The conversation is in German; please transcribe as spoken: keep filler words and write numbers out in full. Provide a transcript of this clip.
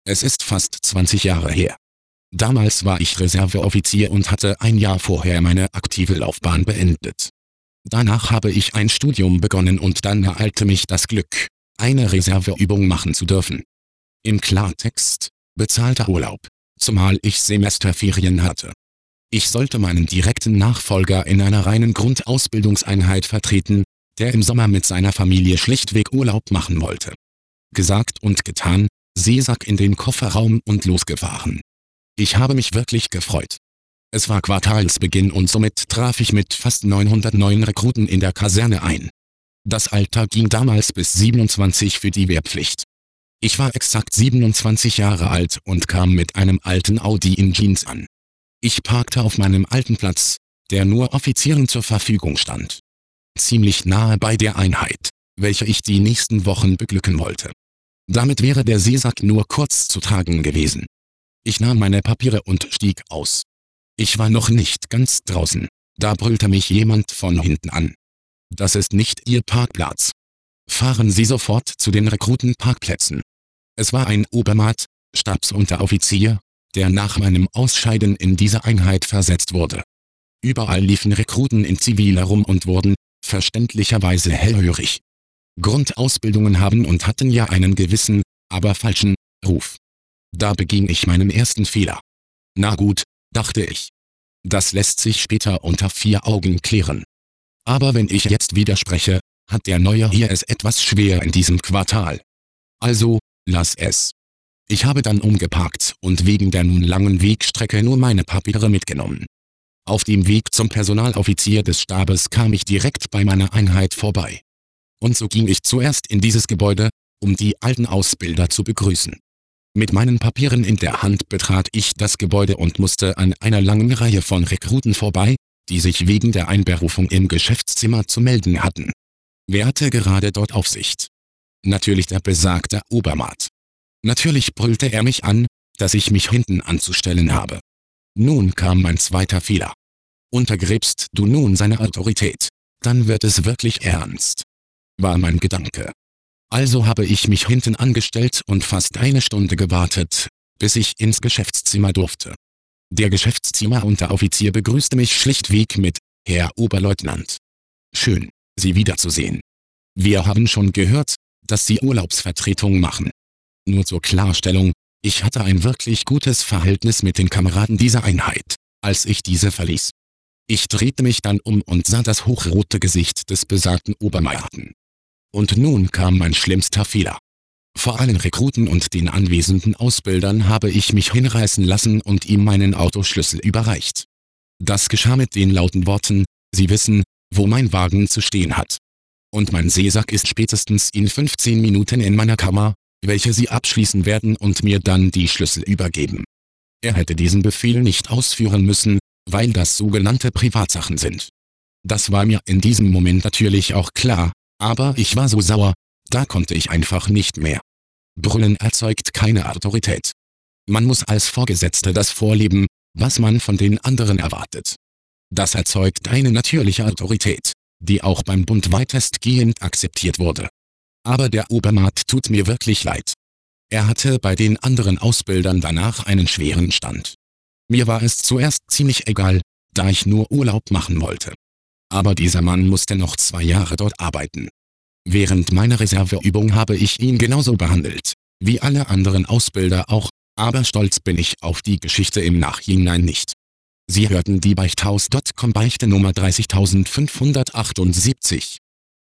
Es ist fast zwanzig Jahre her. Damals war ich Reserveoffizier und hatte ein Jahr vorher meine aktive Laufbahn beendet. Danach habe ich ein Studium begonnen und dann ereilte mich das Glück, eine Reserveübung machen zu dürfen. Im Klartext: bezahlter Urlaub, zumal ich Semesterferien hatte. Ich sollte meinen direkten Nachfolger in einer reinen Grundausbildungseinheit vertreten, der im Sommer mit seiner Familie schlichtweg Urlaub machen wollte. Gesagt und getan, Seesack in den Kofferraum und losgefahren. Ich habe mich wirklich gefreut. Es war Quartalsbeginn und somit traf ich mit fast neunhundertneun Rekruten in der Kaserne ein. Das Alter ging damals bis siebenundzwanzig für die Wehrpflicht. Ich war exakt siebenundzwanzig Jahre alt und kam mit einem alten Audi in Jeans an. Ich parkte auf meinem alten Platz, der nur Offizieren zur Verfügung stand. Ziemlich nahe bei der Einheit, welche ich die nächsten Wochen beglücken wollte. Damit wäre der Seesack nur kurz zu tragen gewesen. Ich nahm meine Papiere und stieg aus. Ich war noch nicht ganz draußen, da brüllte mich jemand von hinten an. Das ist nicht Ihr Parkplatz. Fahren Sie sofort zu den Rekrutenparkplätzen. Es war ein Obermatt, Stabsunteroffizier, der nach meinem Ausscheiden in diese Einheit versetzt wurde. Überall liefen Rekruten in Zivil herum und wurden, verständlicherweise, hellhörig. Grundausbildungen haben und hatten ja einen gewissen, aber falschen, Ruf. Da beging ich meinen ersten Fehler. Na gut, dachte ich. Das lässt sich später unter vier Augen klären. Aber wenn ich jetzt widerspreche, hat der Neue hier es etwas schwer in diesem Quartal. Also, lass es. Ich habe dann umgeparkt und wegen der nun langen Wegstrecke nur meine Papiere mitgenommen. Auf dem Weg zum Personaloffizier des Stabes kam ich direkt bei meiner Einheit vorbei. Und so ging ich zuerst in dieses Gebäude, um die alten Ausbilder zu begrüßen. Mit meinen Papieren in der Hand betrat ich das Gebäude und musste an einer langen Reihe von Rekruten vorbei, die sich wegen der Einberufung im Geschäftszimmer zu melden hatten. Wer hatte gerade dort Aufsicht? Natürlich der besagte Obermatt. Natürlich brüllte er mich an, dass ich mich hinten anzustellen habe. Nun kam mein zweiter Fehler. Untergräbst du nun seine Autorität, dann wird es wirklich ernst, war mein Gedanke. Also habe ich mich hinten angestellt und fast eine Stunde gewartet, bis ich ins Geschäftszimmer durfte. Der Geschäftszimmerunteroffizier begrüßte mich schlichtweg mit »Herr Oberleutnant. Schön, Sie wiederzusehen. Wir haben schon gehört, dass Sie Urlaubsvertretung machen. Nur zur Klarstellung, ich hatte ein wirklich gutes Verhältnis mit den Kameraden dieser Einheit, als ich diese verließ. Ich drehte mich dann um und sah das hochrote Gesicht des besagten Obermatten. Und nun kam mein schlimmster Fehler. Vor allen Rekruten und den anwesenden Ausbildern habe ich mich hinreißen lassen und ihm meinen Autoschlüssel überreicht. Das geschah mit den lauten Worten: Sie wissen, wo mein Wagen zu stehen hat. Und mein Seesack ist spätestens in fünfzehn Minuten in meiner Kammer, welche Sie abschließen werden und mir dann die Schlüssel übergeben. Er hätte diesen Befehl nicht ausführen müssen, weil das sogenannte Privatsachen sind. Das war mir in diesem Moment natürlich auch klar, aber ich war so sauer, da konnte ich einfach nicht mehr. Brüllen erzeugt keine Autorität. Man muss als Vorgesetzter das vorleben, was man von den anderen erwartet. Das erzeugt eine natürliche Autorität, die auch beim Bund weitestgehend akzeptiert wurde. Aber der Obermatt tut mir wirklich leid. Er hatte bei den anderen Ausbildern danach einen schweren Stand. Mir war es zuerst ziemlich egal, da ich nur Urlaub machen wollte. Aber dieser Mann musste noch zwei Jahre dort arbeiten. Während meiner Reserveübung habe ich ihn genauso behandelt, wie alle anderen Ausbilder auch, aber stolz bin ich auf die Geschichte im Nachhinein nicht. Sie hörten die Beichthaus Punkt com Beichte Nummer dreißigtausendfünfhundertachtundsiebzig.